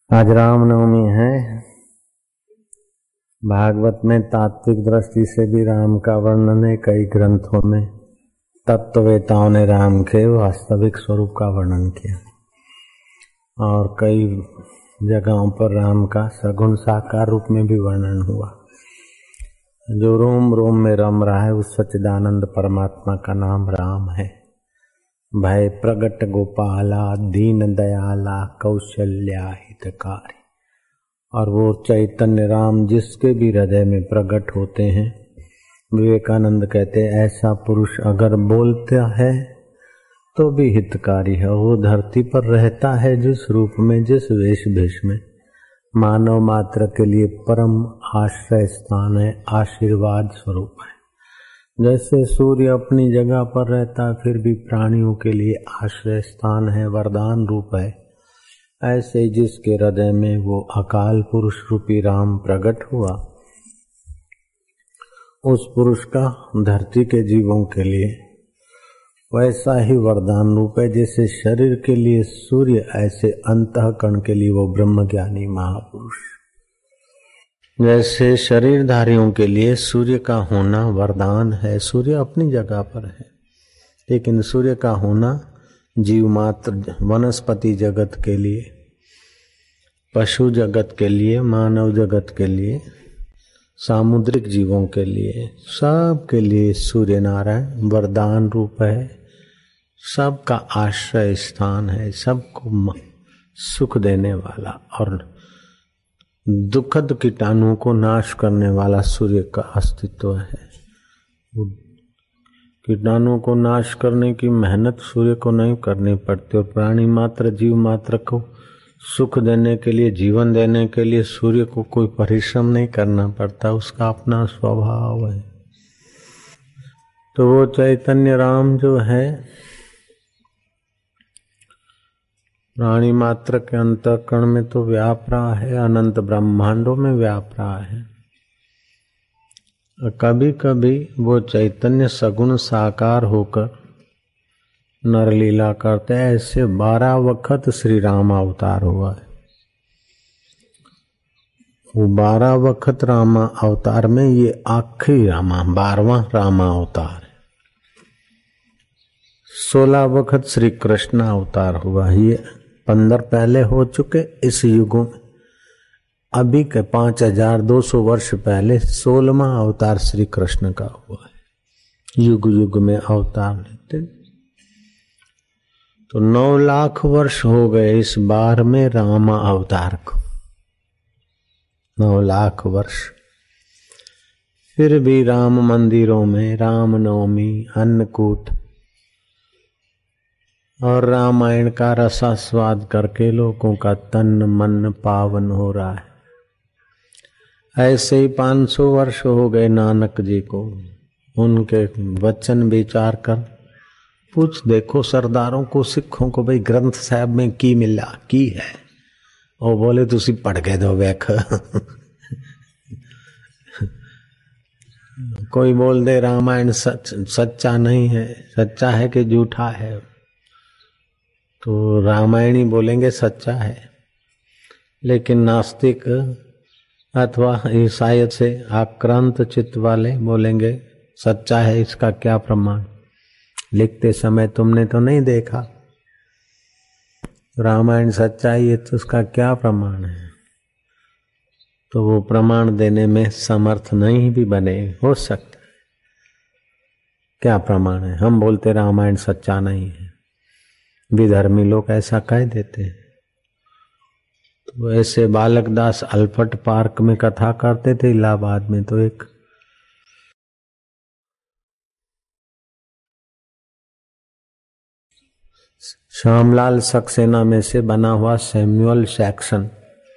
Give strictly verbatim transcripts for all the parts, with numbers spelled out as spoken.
आज रामनवमी है। भागवत में तात्विक दृष्टि से भी राम का वर्णन है। कई ग्रंथों में तत्ववेताओं ने राम के वास्तविक स्वरूप का वर्णन किया और कई जगहों पर राम का सगुण साकार रूप में भी वर्णन हुआ। जो रोम रोम में रम रहा है उस सच्चिदानंद परमात्मा का नाम राम है। भय प्रगट गोपाला दीन दयाला कौशल्या हितकारी। और वो चैतन्य राम जिसके भी हृदय में प्रकट होते हैं, विवेकानंद कहते हैं ऐसा पुरुष अगर बोलता है तो भी हितकारी है। वो धरती पर रहता है जिस रूप में, जिस वेश भेष में, मानव मात्र के लिए परम आश्रय स्थान है, आशीर्वाद स्वरूप है। जैसे सूर्य अपनी जगह पर रहता फिर भी प्राणियों के लिए आश्रय स्थान है, वरदान रूप है, ऐसे जिसके हृदय में वो अकाल पुरुष रूपी राम प्रकट हुआ, उस पुरुष का धरती के जीवों के लिए वैसा ही वरदान रूप है। जैसे शरीर के लिए सूर्य, ऐसे अंतःकरण के लिए वो ब्रह्मज्ञानी महापुरुष। जैसे शरीरधारियों के लिए सूर्य का होना वरदान है, सूर्य अपनी जगह पर है, लेकिन सूर्य का होना जीव मात्र, वनस्पति जगत के लिए, पशु जगत के लिए, मानव जगत के लिए, सामुद्रिक जीवों के लिए, सब के लिए सूर्य नारायण वरदान रूप है, सबका आश्रय स्थान है, सबको सुख देने वाला और दुखद कीटाणुओं को नाश करने वाला सूर्य का अस्तित्व है। कीटाणुओं को नाश करने की मेहनत सूर्य को नहीं करनी पड़ती और प्राणी मात्र, जीव मात्र को सुख देने के लिए, जीवन देने के लिए सूर्य को कोई परिश्रम नहीं करना पड़ता, उसका अपना स्वभाव है। तो वो चैतन्य राम जो है प्राणी मात्र के अंतःकरण में तो व्याप रहा है, अनंत ब्रह्मांडों में व्याप रहा है। कभी कभी वो चैतन्य सगुण साकार होकर नरलीला करते हैं। ऐसे बारह वक्त श्री राम अवतार हुआ है। वो बारह वक्त रामा अवतार में ये आखिरी रामा, बारहवां रामा अवतार है। सोलह वक्त श्री कृष्ण अवतार हुआ। ये पंद्रह पहले हो चुके इस युग में। अभी के पांच हजार दो सौ वर्ष पहले सोलहवां अवतार श्री कृष्ण का हुआ है। युग युग में अवतार लेते, तो नौ लाख वर्ष हो गए इस बार में रामा अवतार को। नौ लाख वर्ष। फिर भी राम मंदिरों में रामनवमी, अन्नकूट और रामायण का रसास्वाद करके लोगों का तन मन पावन हो रहा है। ऐसे ही पाँच सौ वर्ष हो गए नानक जी को। उनके वचन विचार कर पूछ देखो सरदारों को, सिखों को, भाई ग्रंथ साहब में की मिला की है। और बोले तुसी पढ़ के दो वेख। कोई बोल दे रामायण सच सच्चा नहीं है, सच्चा है कि झूठा है, तो रामायणी बोलेंगे सच्चा है। लेकिन नास्तिक अथवा ईसाइयत से आक्रांत चित्त वाले बोलेंगे सच्चा है, इसका क्या प्रमाण? लिखते समय तुमने तो नहीं देखा, रामायण सच्चा है तो उसका क्या प्रमाण है? तो वो प्रमाण देने में समर्थ नहीं भी बने, हो सकता है। क्या प्रमाण है? हम बोलते रामायण सच्चा नहीं है, विधर्मी लोग ऐसा कह देते हैं। तो ऐसे बालक दास अल्फट पार्क में कथा करते थे इलाहाबाद में, तो एक श्यामलाल सक्सेना में से बना हुआ सैमुअल जैक्सन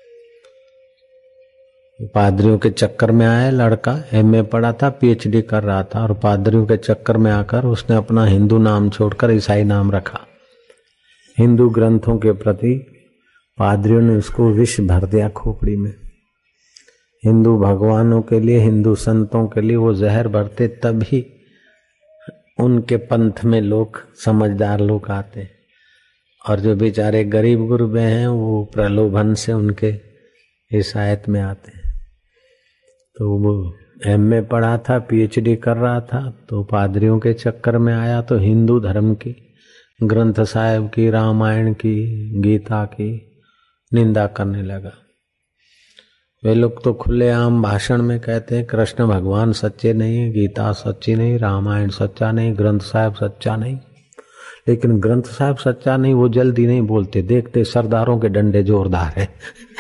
पादरियों के चक्कर में आया लड़का। एमए पढ़ा था, पीएचडी कर रहा था, और पादरियों के चक्कर में आकर उसने अपना हिंदू नाम छोड़कर ईसाई नाम रखा। हिंदू ग्रंथों के प्रति पादरियों ने उसको विष भर दिया खोपड़ी में। हिंदू भगवानों के लिए, हिंदू संतों के लिए वो जहर भरते, तभी उनके पंथ में लोग, समझदार लोग आते। और जो बेचारे गरीब गुरबे हैं वो प्रलोभन से उनके इस आयत में आते हैं। तो वो एम ए पढ़ा था, पीएचडी कर रहा था, तो पादरियों के चक्कर में आया तो हिंदू धर्म की ग्रंथ साहिब की, रामायण की, गीता की निंदा करने लगा। वे लोग तो खुलेआम भाषण में कहते हैं कृष्ण भगवान सच्चे नहीं, गीता सच्ची नहीं, रामायण सच्चा नहीं, ग्रंथ साहिब सच्चा नहीं। लेकिन ग्रंथ साहिब सच्चा नहीं वो जल्दी नहीं बोलते, देखते सरदारों के डंडे जोरदार है।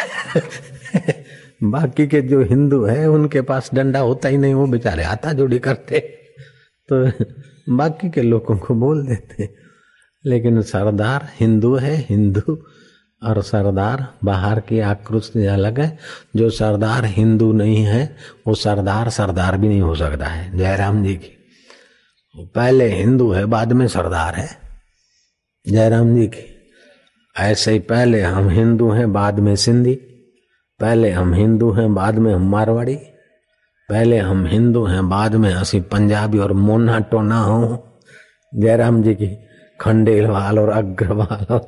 बाकी के जो हिंदू है उनके पास डंडा होता ही नहीं, वो बेचारे हाथा जोड़ी करते, तो बाकी के लोगों को बोल देते। लेकिन सरदार हिंदू है, हिंदू और सरदार बाहर की आकृति अलग है। जो सरदार हिंदू नहीं है वो सरदार सरदार भी नहीं हो सकता है। जयराम जी की पहले हिंदू है बाद में सरदार है, जयराम जी की। ऐसे ही पहले हम हिंदू हैं बाद में सिंधी, पहले हम हिंदू हैं बाद में हम मारवाड़ी, पहले हम हिंदू हैं बाद में असी पंजाबी और मोना टोना हो। जयराम जी की खंडेलवाल और अग्रवाल हो।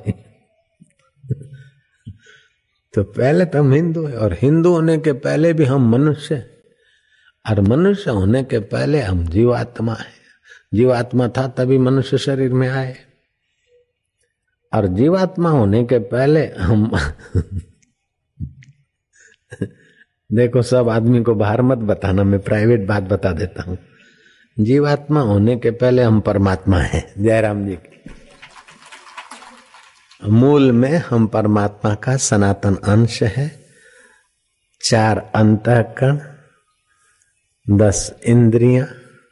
तो पहले तो हम हिंदू है, और हिंदू होने के पहले भी हम मनुष्य, और मनुष्य होने के पहले हम जीवात्मा है। जीवात्मा था तभी मनुष्य शरीर में आए, और जीवात्मा होने के पहले हम देखो सब आदमी को बाहर मत बताना, मैं प्राइवेट बात बता देता हूँ। जीवात्मा होने के पहले हम परमात्मा हैं। जयराम जी की मूल में हम परमात्मा का सनातन अंश है। चार अंतःकरण, दस इंद्रियां,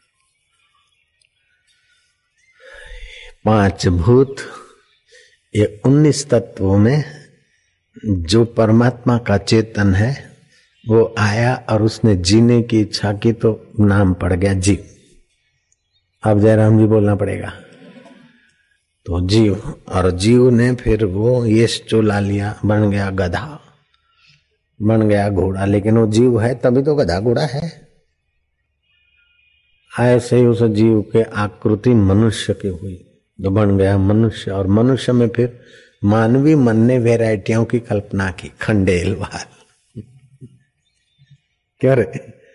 पांच भूत, ये उन्नीस तत्वों में जो परमात्मा का चेतन है वो आया और उसने जीने की इच्छा की तो नाम पड़ गया जीव। अब जयराम जी बोलना पड़ेगा। तो जीव, और जीव ने फिर वो यश चुला लिया, बन गया गधा, बन गया घोड़ा। लेकिन वो जीव है तभी तो गधा घोड़ा है। ऐसे ही उस जीव के आकृति मनुष्य की हुई तो बन गया मनुष्य, और मनुष्य में फिर मानवी मन ने वेराइटियों की कल्पना की। खंडेलवाल क्या रे,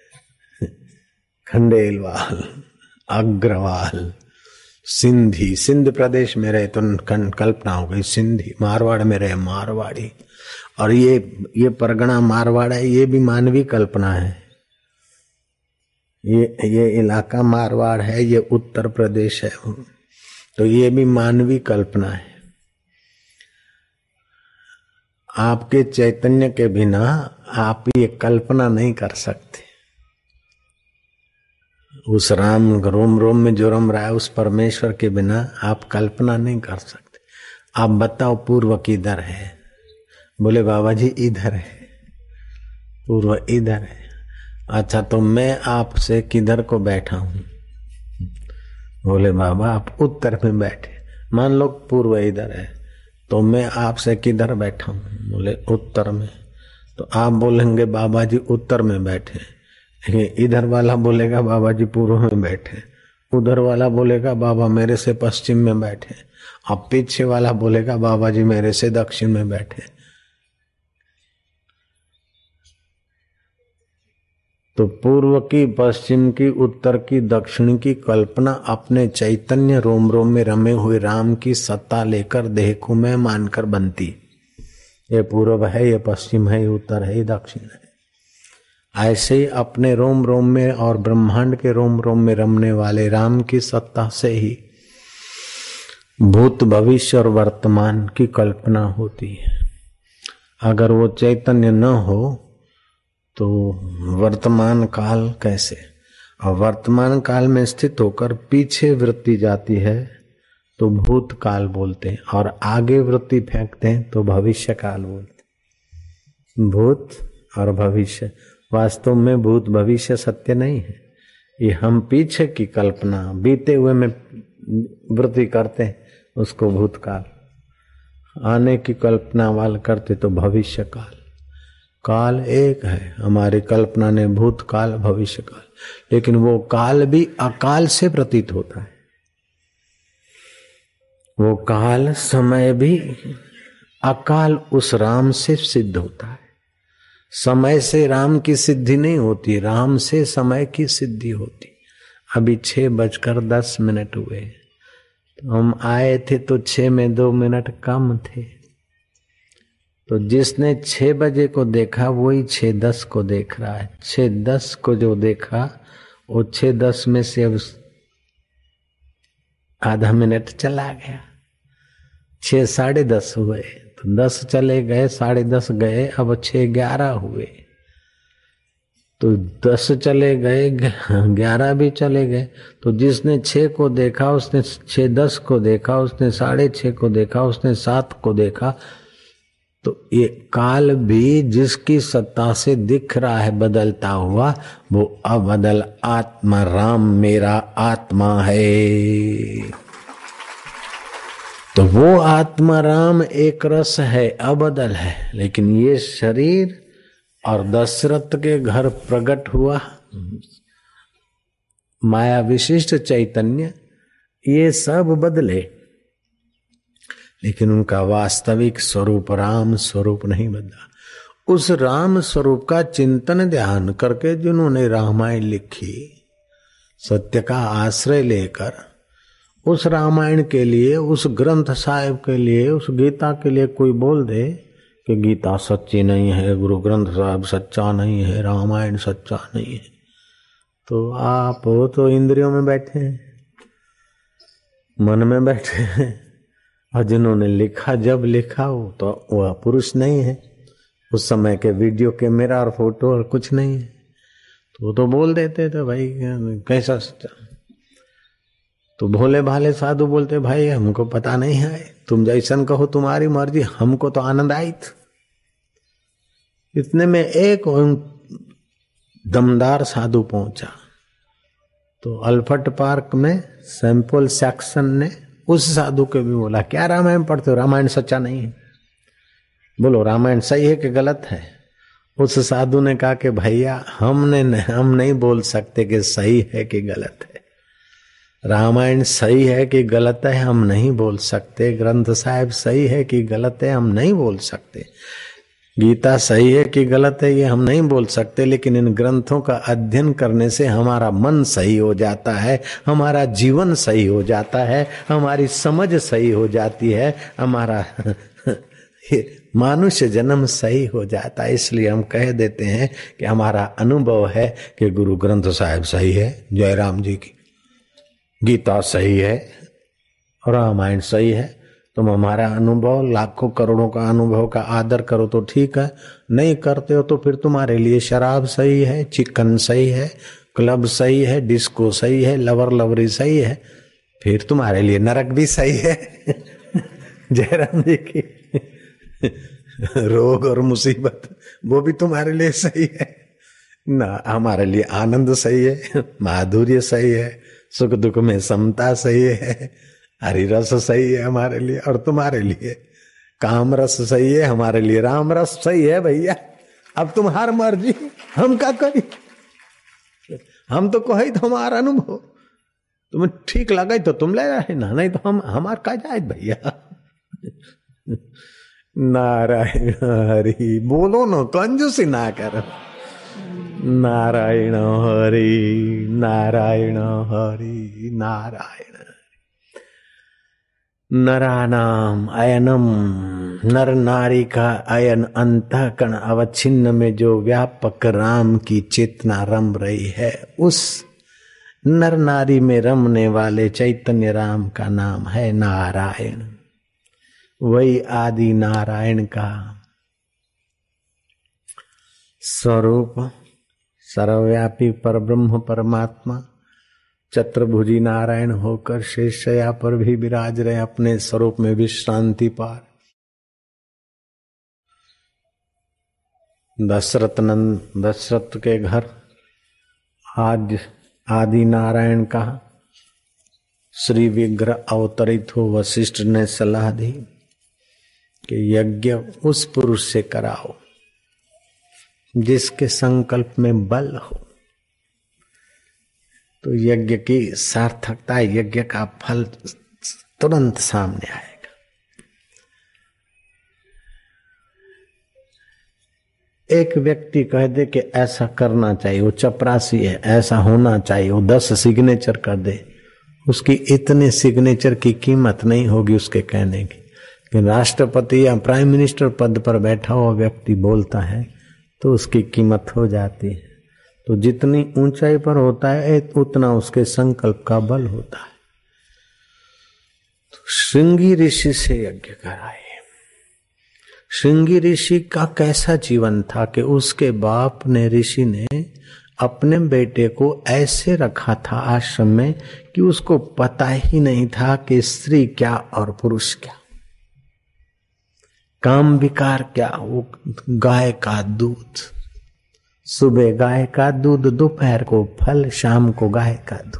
खंडेलवाल, अग्रवाल, सिंधी, सिंध प्रदेश में रहे तो कल्पना हो गई सिंधी, मारवाड़ में रहे मारवाड़ी, और ये ये परगना मारवाड़ है, ये भी मानवी कल्पना है। ये ये इलाका मारवाड़ है, ये उत्तर प्रदेश है, तो ये भी मानवी कल्पना है। आपके चैतन्य के बिना आप ये कल्पना नहीं कर सकते। उस राम रोम रोम में जो रम रहा है उस परमेश्वर के बिना आप कल्पना नहीं कर सकते। आप बताओ पूर्व किधर है? बोले बाबा जी इधर है। पूर्व इधर है। अच्छा तो मैं आपसे किधर को बैठा हूं? बोले बाबा आप उत्तर में बैठे। मान लो पूर्व इधर है तो मैं आपसे किधर बैठा हूं? बोले उत्तर में। तो आप बोलेंगे बाबा जी उत्तर में बैठे, इधर वाला बोलेगा बाबा जी पूर्व में बैठे, उधर वाला बोलेगा बाबा मेरे से पश्चिम में बैठे, अब पीछे वाला बोलेगा बाबा जी मेरे से दक्षिण में बैठे। तो पूर्व की, पश्चिम की, उत्तर की, दक्षिण की कल्पना अपने चैतन्य रोम रोम में रमे हुए राम की सत्ता लेकर देह को मैं मानकर बनती। ये पूर्व है, ये पश्चिम है, ये उत्तर है, ये दक्षिण है। ऐसे ही अपने रोम रोम में और ब्रह्मांड के रोम रोम में रमने वाले राम की सत्ता से ही भूत, भविष्य और वर्तमान की कल्पना होती है। अगर वो चैतन्य न हो तो वर्तमान काल कैसे? और वर्तमान काल में स्थित होकर पीछे वृत्ति जाती है तो भूत काल बोलते हैं, और आगे वृत्ति फेंकते हैं तो भविष्य काल बोलते हैं। भूत और भविष्य, वास्तव में भूत भविष्य सत्य नहीं है। ये हम पीछे की कल्पना बीते हुए में वृत्ति करते हैं, उसको भूतकाल। आने की कल्पना वाल करते तो भविष्य काल। काल एक है, हमारी कल्पना ने भूतकाल, भविष्य काल, लेकिन वो काल भी अकाल से प्रतीत होता है। वो काल समय भी अकाल उस राम से सिद्ध होता है। समय से राम की सिद्धि नहीं होती, राम से समय की सिद्धि होती। अभी छह बजकर दस मिनट हुए, तो हम आए थे तो छह में दो मिनट कम थे, तो जिसने छह बजे को देखा वही छह दस को देख रहा है। छह दस को जो देखा वो छह दस में से अब आधा मिनट चला गया। छह साढ़े दस हुए तो दस चले गए, साढ़े दस गए, अब छह ग्यारह हुए तो दस चले गए, ग्यारह भी चले गए। तो जिसने छह को देखा उसने छह दस को देखा, उसने साढ़े छह को देखा, उसने सात को देखा। तो ये काल भी जिसकी सत्ता से दिख रहा है बदलता हुआ, वो अबदल आत्मा राम मेरा आत्मा है। तो वो आत्मा राम एक रस है, अबदल है। लेकिन ये शरीर और दशरथ के घर प्रकट हुआ माया विशिष्ट चैतन्य, ये सब बदले, लेकिन उनका वास्तविक स्वरूप राम स्वरूप नहीं बदला। उस राम स्वरूप का चिंतन ध्यान करके जिन्होंने रामायण लिखी, सत्य का आश्रय लेकर, उस रामायण के लिए, उस ग्रंथ साहिब के लिए, उस गीता के लिए कोई बोल दे कि गीता सच्ची नहीं है, गुरु ग्रंथ साहिब सच्चा नहीं है, रामायण सच्चा नहीं है, तो आप हो तो इंद्रियों में बैठे हैं, मन में बैठे हैं। और जिन्होंने लिखा, जब लिखा हो तो वह पुरुष नहीं है, उस समय के वीडियो कैमरा और फोटो और कुछ नहीं है, तो वो तो बोल देते थे भाई कैसा सच्चा। तो भोले भाले साधु बोलते भाई हमको पता नहीं है, तुम जैसन कहो तुम्हारी मर्जी, हमको तो आनंद आई थी। इतने में एक दमदार साधु पहुंचा, तो अल्फट पार्क में सैंपल सैक्सन ने उस साधु के भी बोला क्या रामायण पढ़ते हो, रामायण सच्चा नहीं है, बोलो रामायण सही है कि गलत है। उस साधु ने कहा कि भैया हमने हम नहीं बोल सकते कि सही है कि गलत है, रामायण सही है कि गलत है हम नहीं बोल सकते, ग्रंथ साहिब सही है कि गलत है हम नहीं बोल सकते, गीता सही है कि गलत है ये हम नहीं बोल सकते, लेकिन इन ग्रंथों का अध्ययन करने से हमारा मन सही हो जाता है, हमारा जीवन सही हो जाता है, हमारी समझ सही हो जाती है, हमारा मानुष्य जन्म सही हो जाता है। इसलिए हम कह देते हैं कि हमारा अनुभव है कि गुरु ग्रंथ साहिब सही है, जयराम जी की गीता सही है, रामायण सही है। तुम हमारा अनुभव, लाखों करोड़ों का अनुभव का आदर करो तो ठीक है, नहीं करते हो तो फिर तुम्हारे लिए शराब सही है, चिकन सही है, क्लब सही है, डिस्को सही है, लवर लवरी सही है, फिर तुम्हारे लिए नरक भी सही है। जयराम जी की रोग और मुसीबत वो भी तुम्हारे लिए सही है ना, हमारे लिए आनंद सही है, माधुर्य सही है, सुख दुख में समता सही है, हरि रस सही है हमारे लिए, और तुम्हारे लिए काम रस सही है, हमारे लिए राम रस सही है। भैया अब तुम्हार मर्जी, हम क्या करी, हम तो कही तो हमारा अनुभव, तुम्हें ठीक लगा तो तुम ले रहे ना, नहीं तो हम हमार का जाए भैया। नारायण हरि बोलो न, कंजूसी ना करो। नारायण हरि नारायण हरि नारायण। नरानाम अयनम, नर नारी का अयन अंतःकरण अवच्छिन्न में जो व्यापक राम की चेतना रम रही है, उस नर नारी में रमने वाले चैतन्य राम का नाम है नारायण। वही आदि नारायण का स्वरूप सर्वव्यापी परब्रह्म परमात्मा चतुर्भुजी नारायण होकर शेषशय्या पर भी विराज रहे, अपने स्वरूप में विश्रांति पार। दशरथ नंद दशरथ के घर आज आदि नारायण का श्री विग्रह अवतरित हो, वशिष्ठ ने सलाह दी कि यज्ञ उस पुरुष से कराओ जिसके संकल्प में बल हो। तो यज्ञ की सार्थकता, यज्ञ का फल तुरंत सामने आएगा। एक व्यक्ति कह दे कि ऐसा करना चाहिए, वो चपरासी है, ऐसा होना चाहिए, वो दस सिग्नेचर कर दे, उसकी इतने सिग्नेचर की कीमत नहीं होगी उसके कहने की। लेकिन राष्ट्रपति या प्राइम मिनिस्टर पद पर बैठा हुआ व्यक्ति बोलता है तो उसकी कीमत हो जाती है। तो जितनी ऊंचाई पर होता है उतना उसके संकल्प का बल होता है। तो श्रृंगी ऋषि से यज्ञ कराए। श्रृंगी ऋषि का कैसा जीवन था कि उसके बाप ने ऋषि ने अपने बेटे को ऐसे रखा था आश्रम में कि उसको पता ही नहीं था कि स्त्री क्या और पुरुष क्या, काम विकार क्या। वो गाय का दूध, सुबह गाय का दूध, दोपहर को फल, शाम को गाय का दूध।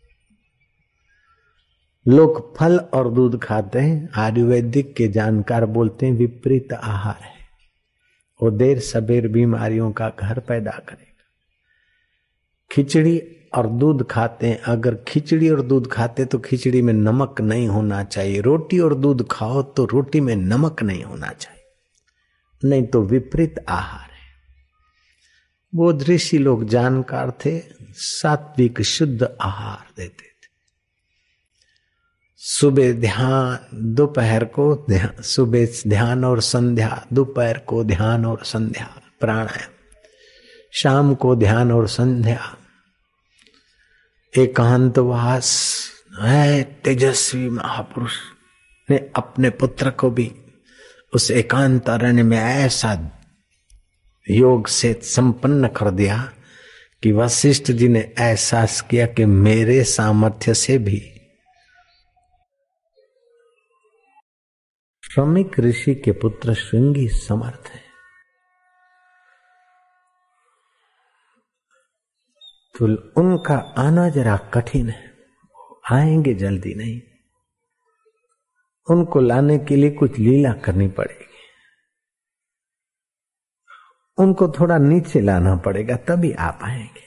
लोग फल और दूध खाते हैं, आयुर्वेदिक के जानकार बोलते हैं विपरीत आहार है, वो देर सबेर बीमारियों का घर पैदा करेगा। खिचड़ी और दूध खाते हैं, अगर खिचड़ी और दूध खाते तो खिचड़ी में नमक नहीं होना चाहिए, रोटी और दूध खाओ तो रोटी में नमक नहीं होना चाहिए, नहीं तो विपरीत आहार है। वो ऋषि लोग जानकार थे, सात्विक शुद्ध आहार देते थे। सुबह ध्यान, दोपहर को ध्यान, सुबह ध्यान और संध्या, दोपहर को ध्यान और संध्या प्राणायाम, शाम को ध्यान और संध्या एकांतवास है। तेजस्वी महापुरुष ने अपने पुत्र को भी उस एकांत अरण्य में ऐसा योग से संपन्न कर दिया कि वशिष्ठ जी ने एहसास किया कि मेरे सामर्थ्य से भी श्रमिक ऋषि के पुत्र श्रृंगी समर्थ है। तो उनका आना जरा कठिन है, आएंगे जल्दी नहीं, उनको लाने के लिए कुछ लीला करनी पड़ेगी, उनको थोड़ा नीचे लाना पड़ेगा तभी आ पाएंगे।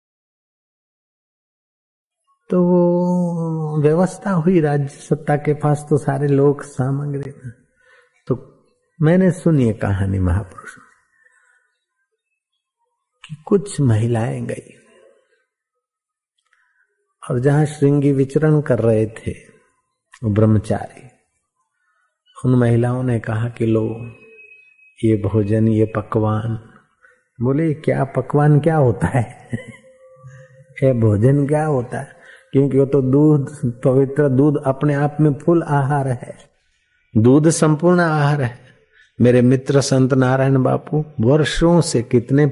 तो वो व्यवस्था हुई राज्य सत्ता के पास, तो सारे लोग सामग्री। तो मैंने सुनी कहानी महापुरुष कि कुछ महिलाएं गई और जहां श्रृंगी विचरण कर रहे थे वो ब्रह्मचारी, उन महिलाओं ने कहा कि लो ये भोजन, ये पकवान। बोले क्या पकवान क्या होता है? ये भोजन क्या होता है? क्योंकि वो तो दूध, पवित्र दूध अपने आप में फुल आहार है, दूध संपूर्ण आहार है। मेरे मित्र संत नारायण बापू वर्षों से, कितने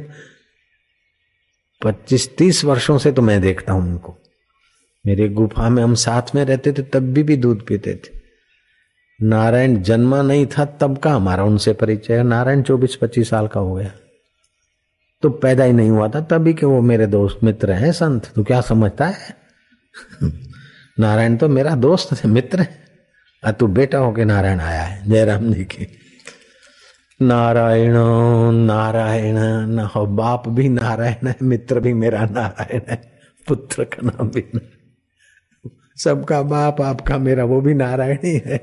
पच्चीस तीस वर्षों से तो मैं देखता हूं उनको, मेरे गुफा में हम साथ में रहते थे तब भी, भी दूध पीते थे। नारायण जन्मा नहीं था तब का हमारा उनसे परिचय है। नारायण चौबीस पच्चीस साल का हो गया, तो पैदा ही नहीं हुआ था तभी के वो मेरे दोस्त मित्र हैं संत। तो क्या समझता है? नारायण तो मेरा दोस्त है, मित्र है। तू बेटा होके नारायण आया है जयराम जी की। नारायण नारायण न हो, बाप भी नारायण है, मित्र भी मेरा नारायण है, पुत्र का नाम भी नारायण, सबका बाप आपका मेरा वो भी नारायण ही है।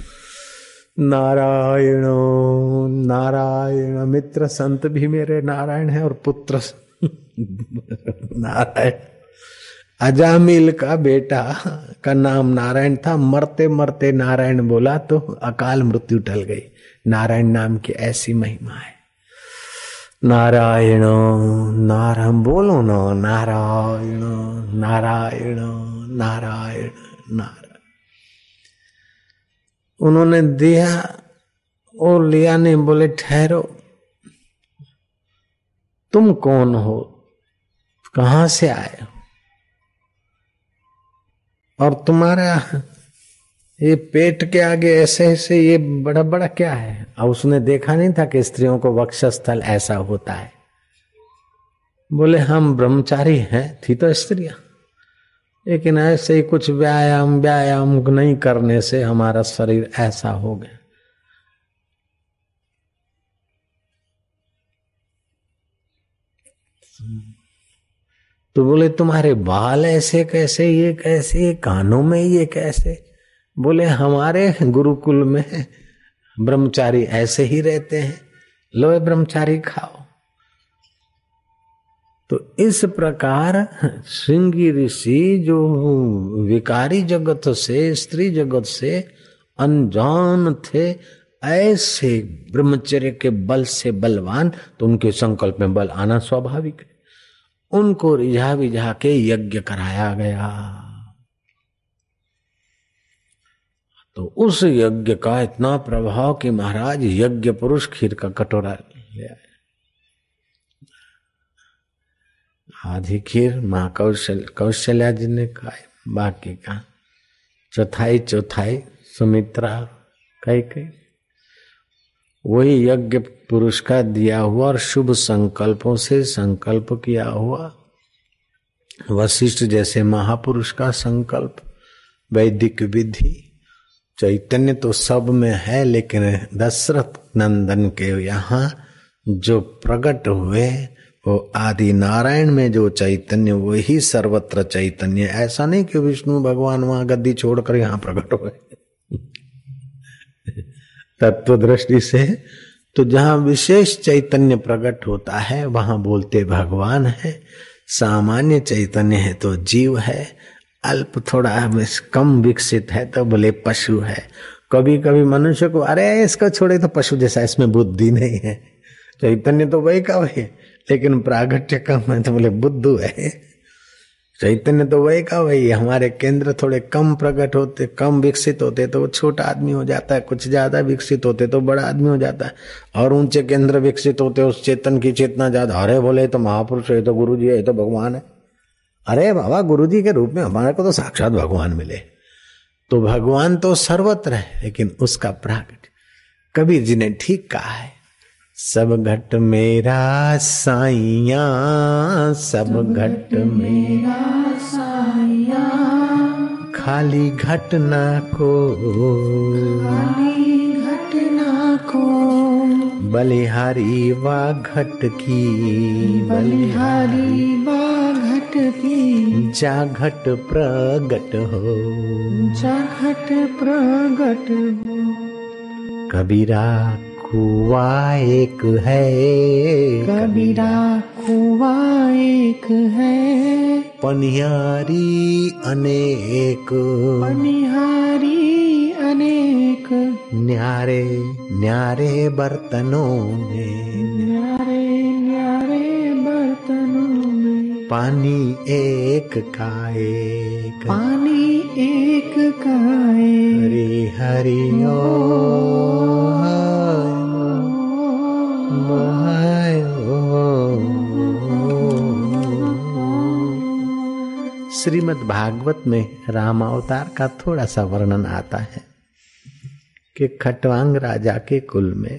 नारायण नारायण, मित्र संत भी मेरे नारायण है और पुत्र नारायण। अजामिल का बेटा का नाम नारायण था, मरते मरते नारायण बोला तो अकाल मृत्यु टल गई। नारायण नाम की ऐसी महिमा है। नारायण नारायण बोलो ना, नारायण नारायण नारायण नारायण। उन्होंने दिया और लिया नहीं, बोले ठहरो, तुम कौन हो, कहां से आए हो, और तुम्हारा ये पेट के आगे ऐसे ऐसे ये बड़ा बड़ा क्या है? और उसने देखा नहीं था कि स्त्रियों को वक्षस्थल ऐसा होता है। बोले हम ब्रह्मचारी हैं, थी तो स्त्रियां, लेकिन ऐसे ही कुछ व्यायाम व्यायाम नहीं करने से हमारा शरीर ऐसा हो गया। तो बोले तुम्हारे बाल ऐसे कैसे, ये कैसे, कानों में ये कैसे? बोले हमारे गुरुकुल में ब्रह्मचारी ऐसे ही रहते हैं, लो ब्रह्मचारी खाओ। तो इस प्रकार श्रृंगी ऋषि जो विकारी जगत से, स्त्री जगत से अनजान थे, ऐसे ब्रह्मचर्य के बल से बलवान, तो उनके संकल्प में बल आना स्वाभाविक है। उनको रिझा विझा के यज्ञ कराया गया। तो उस यज्ञ का इतना प्रभाव कि महाराज यज्ञ पुरुष खीर का कटोरा ले आए। आधी खीर माँ कौशल कौशल्या जी ने खाए, बाकी का चौथाई चौथाई सुमित्रा कई कई। वही यज्ञ पुरुष का दिया हुआ और शुभ संकल्पों से संकल्प किया हुआ, वशिष्ठ जैसे महापुरुष का संकल्प, वैदिक विधि, चैतन्य तो सब में है, लेकिन दशरथ नंदन के यहाँ जो प्रकट हुए वो आदि नारायण में जो चैतन्य, वही सर्वत्र चैतन्य। ऐसा नहीं कि विष्णु भगवान वहां गद्दी छोड़कर यहाँ प्रकट हुए। तत्व दृष्टि से तो जहां विशेष चैतन्य प्रकट होता है वहां बोलते भगवान है, सामान्य चैतन्य है तो जीव है, अल्प थोड़ा कम विकसित है तो बोले पशु है। कभी कभी मनुष्य को अरे इसको छोड़े तो पशु जैसा, इसमें बुद्धि नहीं है। चैतन्य तो वही का वही, लेकिन प्रागट्य कम है तो बोले बुद्धू है। चैतन्य तो वही का वही, हमारे केंद्र थोड़े कम प्रकट होते, कम विकसित होते तो वो छोटा आदमी हो जाता है, कुछ ज्यादा विकसित होते तो बड़ा आदमी हो जाता है, और ऊंचे केंद्र विकसित होते उस चेतन की चेतना ज्यादा। अरे बोले तो महापुरुष है, तो गुरु जी है, तो भगवान है। अरे बाबा गुरु जी के रूप में हमारे को तो साक्षात भगवान मिले। तो भगवान तो सर्वत्र है, लेकिन उसका प्रागट्य कबीर जी ने ठीक कहा है, सब घट मेरा साइया, सब घट मेरा साइया, खाली घट ना को, खाली घट ना को, बलिहारी वा घट की, बलिहारी वा घट की, जा घट प्रगट हो, जा घट प्रगट हो। कबीरा कुआ एक है, कबीरा कुआ एक है, पनिहारी अनेक, पनिहारी अनेक, न्यारे न्यारे बर्तनों में, न्यारे न्यारे बर्तनों में, पानी एक का एक, पानी एक का एक, हरि हरि ओ श्रीमद् भागवत में रामावतार का थोड़ा सा वर्णन आता है कि खटवांग राजा के कुल में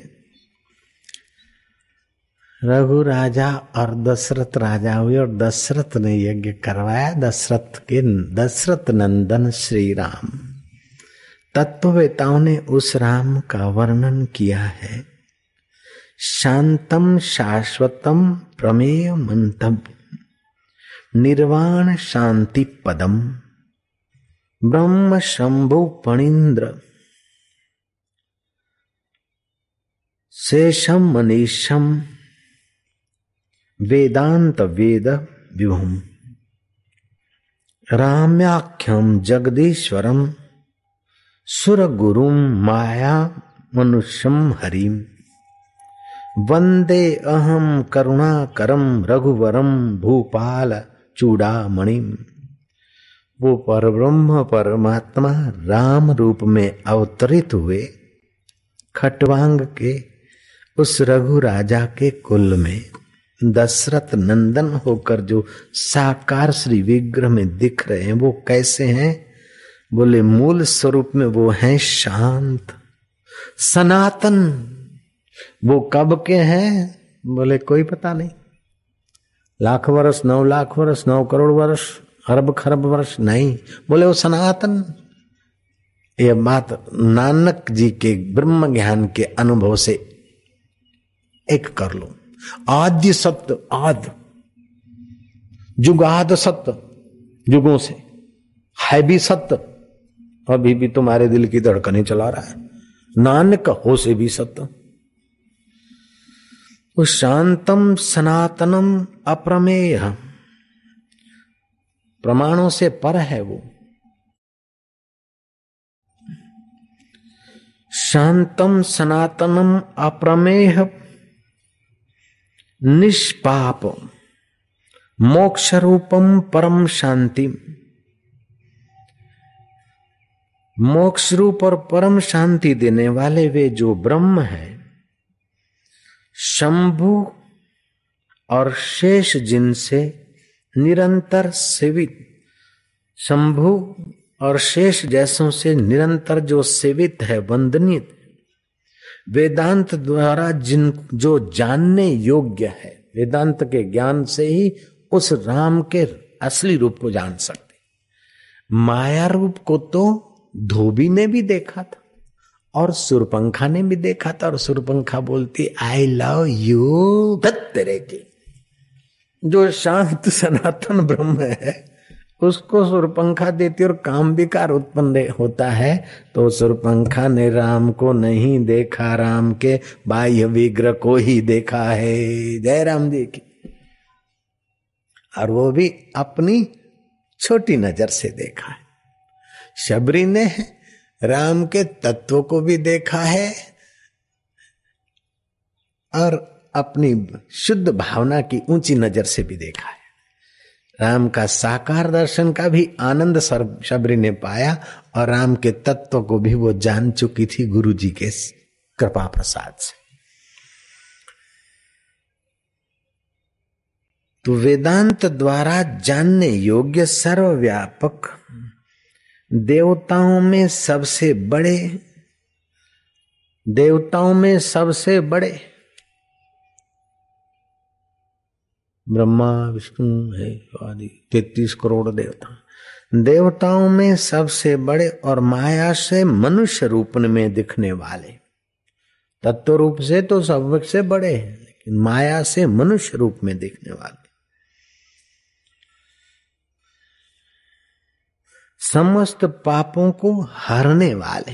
रघु राजा और दशरथ राजा हुए, और दशरथ ने यज्ञ करवाया। दशरथ के दशरथ नंदन श्री राम। तत्ववेताओं ने उस राम का वर्णन किया है, शांतम शाश्वतम प्रमेय मंतम निर्वाण शांति पदम ब्रह्म शंभु फणीन्द्र शेषम मनीषम वेदांत वेद विभुम राम्याख्यम जगदीश्वरम सुरगुरुम माया मनुष्यम हरिम वंदे अहम करुणाकरम रघुवरम भूपाल चूड़ामणिम। वो परब्रह्म परमात्मा राम रूप में अवतरित हुए खटवांग के उस रघु राजा के कुल में दशरथ नंदन होकर जो साकार श्री विग्रह में दिख रहे हैं, वो कैसे हैं? बोले मूल स्वरूप में वो हैं शांत सनातन। वो कब के हैं? बोले कोई पता नहीं, लाख वर्ष, नौ लाख वर्ष, नौ करोड़ वर्ष, अरब खरब वर्ष नहीं। बोले वो सनातन। ये बात नानक जी के ब्रह्म ज्ञान के अनुभव से एक कर लो। आद्य सत्य, आद जुगाद सत्य, जुगों से है भी सत्य, अभी भी तुम्हारे दिल की धड़कनें चला रहा है। नानक हो से भी सत्य। वो शांतम सनातनम अप्रमेय, प्रमाणों से पर है वो। शांतम सनातनम अप्रमेय निष्पाप मोक्ष रूपम परम शांति, मोक्ष रूप और परम शांति देने वाले वे जो ब्रह्म है, शंभु और शेष जिनसे निरंतर सेवित, शंभु और शेष जैसों से निरंतर जो सेवित है, वंदनीय, वेदांत द्वारा जिन जो जानने योग्य है, वेदांत के ज्ञान से ही उस राम के असली रूप को जान सकते। माया रूप को तो धोबी ने भी देखा था और सुरपंखा ने भी देखा था, और सुरपंखा बोलती आई लव यू तेरे की। जो शांत सनातन ब्रह्म है उसको सुरपंखा देती और काम विकार उत्पन्न होता है, तो सुरपंखा ने राम को नहीं देखा, राम के बाह्य विग्रह को ही देखा है। जय राम जी की। और वो भी अपनी छोटी नजर से देखा है। शबरी ने राम के तत्व को भी देखा है और अपनी शुद्ध भावना की ऊंची नजर से भी देखा है। राम का साकार दर्शन का भी आनंद शबरी ने पाया और राम के तत्व को भी वो जान चुकी थी गुरु जी के कृपा प्रसाद से। तो वेदांत द्वारा जानने योग्य सर्वव्यापक, देवताओं में सबसे बड़े, देवताओं में सबसे बड़े ब्रह्मा विष्णु है आदि तैतीस करोड़ देवता, देवताओं में सबसे बड़े और माया से मनुष्य रूप में दिखने वाले, तत्व रूप से तो सबसे बड़े हैं लेकिन माया से मनुष्य रूप में दिखने वाले, समस्त पापों को हरने वाले,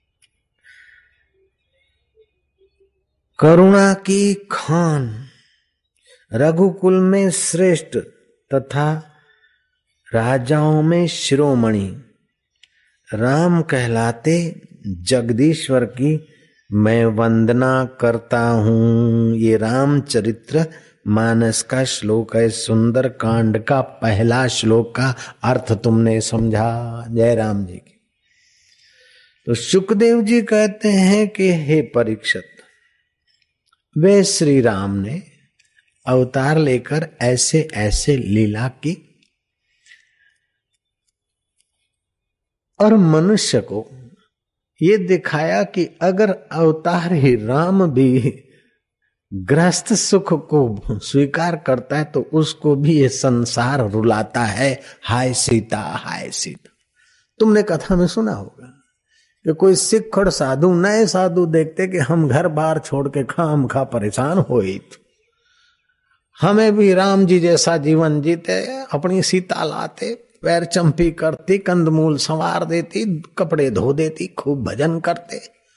करुणा की खान, रघुकुल में श्रेष्ठ तथा राजाओं में शिरोमणि, राम कहलाते जगदीश्वर की मैं वंदना करता हूं। ये रामचरित्र मानस का श्लोक है, सुंदर कांड का पहला श्लोक का अर्थ तुमने समझा। जय राम जी की। तो सुखदेव जी कहते हैं कि हे परीक्षित, वे श्री राम ने अवतार लेकर ऐसे ऐसे लीला की और मनुष्य को ये दिखाया कि अगर अवतार ही राम भी गृहस्थ सुख को स्वीकार करता है तो उसको भी ये संसार रुलाता है। हाय सीता हाय सीता। तुमने कथा में सुना होगा कि कोई सिख और साधु नए साधु देखते कि हम घर बार छोड़ के खाम खा परेशान होई, हमें भी राम जी जैसा जीवन जीते, अपनी सीता लाते, पैर चंपी करती, कंदमूल संवार देती, कपड़े धो देती, खूब भजन करते।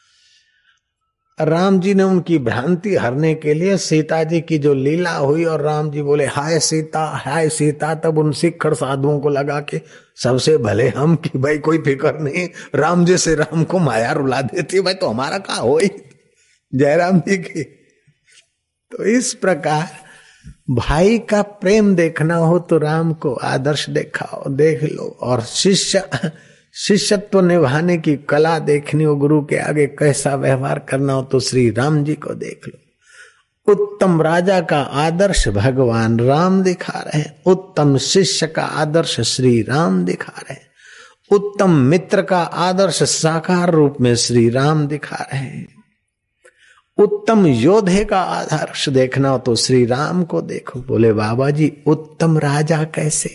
राम जी ने उनकी भ्रांति हरने के लिए सीता जी की जो लीला हुई और राम जी बोले हाय सीता हाय सीता, तब उन सिक्खड़ साधुओं को लगा कि सबसे भले हम कि भाई कोई फिक्र नहीं, राम जी से राम को माया रुला देती, भाई तो हमारा क्या हो। जयराम जी की। तो इस प्रकार भाई का प्रेम देखना हो तो राम को आदर्श दिखाओ, देख लो, और शिष्य शिष्यत्व निभाने की कला देखनी हो, गुरु के आगे कैसा व्यवहार करना हो तो श्री राम जी को देख लो। उत्तम राजा का आदर्श भगवान राम दिखा रहे हैं, उत्तम शिष्य का आदर्श श्री राम दिखा रहे हैं, उत्तम मित्र का आदर्श साकार रूप में श्री राम दिखा रहे हैं, उत्तम योद्धे का आदर्श देखना हो तो श्री राम को देखो। बोले बाबा जी उत्तम राजा कैसे?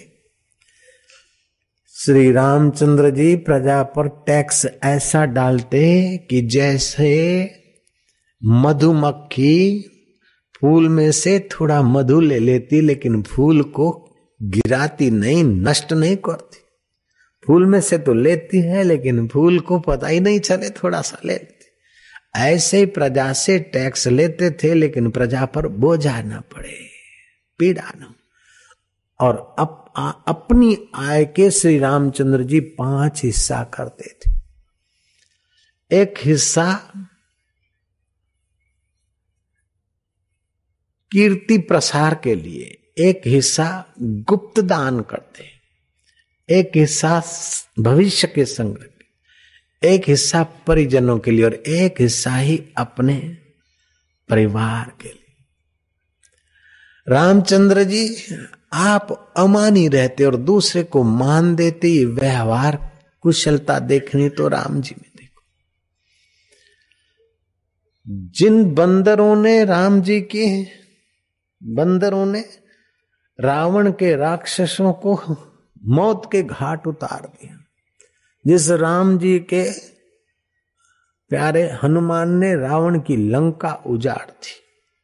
श्री रामचंद्र जी प्रजा पर टैक्स ऐसा डालते कि जैसे मधुमक्खी फूल में से थोड़ा मधु ले लेती लेकिन फूल को गिराती नहीं, नष्ट नहीं करती। फूल में से तो लेती है लेकिन फूल को पता ही नहीं चले थोड़ा सा ले लेती। ऐसे ही प्रजा से टैक्स लेते थे लेकिन प्रजा पर बोझा न पड़े, पीड़ा न। और अप, आ, अपनी आय के श्री रामचंद्र जी पांच हिस्सा करते थे। एक हिस्सा कीर्ति प्रसार के लिए, एक हिस्सा गुप्त दान करते, एक हिस्सा भविष्य के संग्रह, एक हिस्सा परिजनों के लिए और एक हिस्सा ही अपने परिवार के लिए। रामचंद्र जी आप अमानी रहते और दूसरे को मान देते, व्यवहार कुशलता देखनी तो राम जी में देखो। जिन बंदरों ने राम जी के बंदरों ने रावण के राक्षसों को मौत के घाट उतार दिया, जिस राम जी के प्यारे हनुमान ने रावण की लंका उजाड़ दी,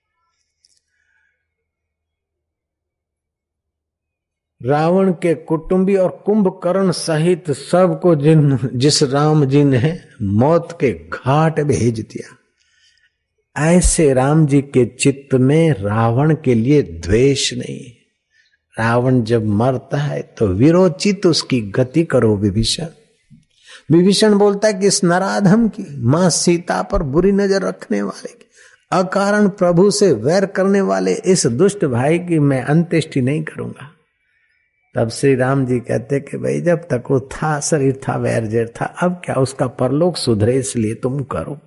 रावण के कुटुंबी और कुंभकर्ण सहित सबको जिन जिस राम जी ने मौत के घाट भेज दिया, ऐसे राम जी के चित्त में रावण के लिए द्वेष नहीं। रावण जब मरता है तो विरोचित उसकी गति करो विभीषण। विभीषण बोलता है कि इस नराधम की, मां सीता पर बुरी नजर रखने वाले की, अकारण प्रभु से वैर करने वाले इस दुष्ट भाई की मैं अंत्येष्टि नहीं करूंगा। तब श्री राम जी कहते कि भाई जब तक वो था, शरीर था, वैर जैर था, अब क्या उसका परलोक सुधरे इसलिए तुम करो।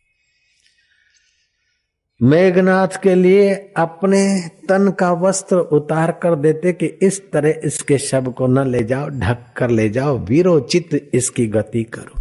मेघनाथ के लिए अपने तन का वस्त्र उतार कर देते कि इस तरह इसके शव को न ले जाओ, ढक कर ले जाओ, वीरोचित इसकी गति करो।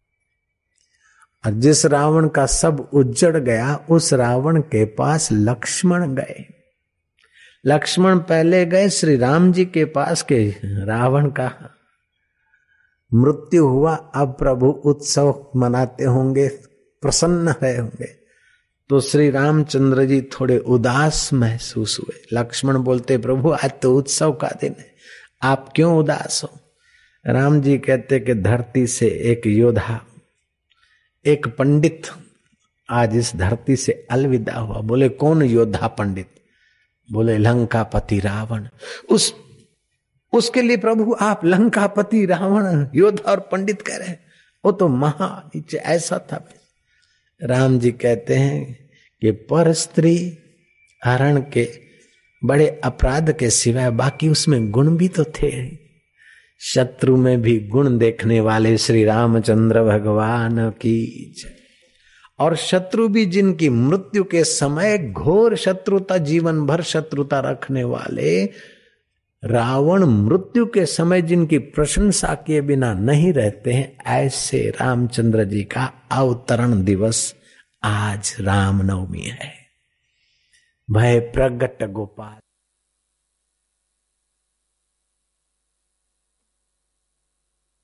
और जिस रावण का सब उजड़ गया उस रावण के पास लक्ष्मण गए। लक्ष्मण पहले गए श्री राम जी के पास के रावण का मृत्यु हुआ, अब प्रभु उत्सव मनाते होंगे, प्रसन्न रहे होंगे। तो श्री रामचंद्र जी थोड़े उदास महसूस हुए। लक्ष्मण बोलते प्रभु आज तो उत्सव का दिन है, आप क्यों उदास हो। राम जी कहते कि धरती से एक योद्धा, एक पंडित आज इस धरती से अलविदा हुआ। बोले कौन योद्धा पंडित। बोले लंकापति रावण। उस उसके लिए प्रभु आप लंकापति रावण योद्धा और पंडित कह रहे हैं, वो तो महा नीचे ऐसा था। राम जी कहते हैं कि पर स्त्री हरण के बड़े अपराध के सिवाय बाकी उसमें गुण भी तो थे। शत्रु में भी गुण देखने वाले श्री रामचंद्र भगवान की जय। और शत्रु भी जिनकी मृत्यु के समय घोर शत्रुता, जीवन भर शत्रुता रखने वाले रावण मृत्यु के समय जिनकी प्रशंसा किए बिना नहीं रहते हैं, ऐसे रामचंद्र जी का अवतरण दिवस आज रामनवमी है। भय प्रगट गोपाल।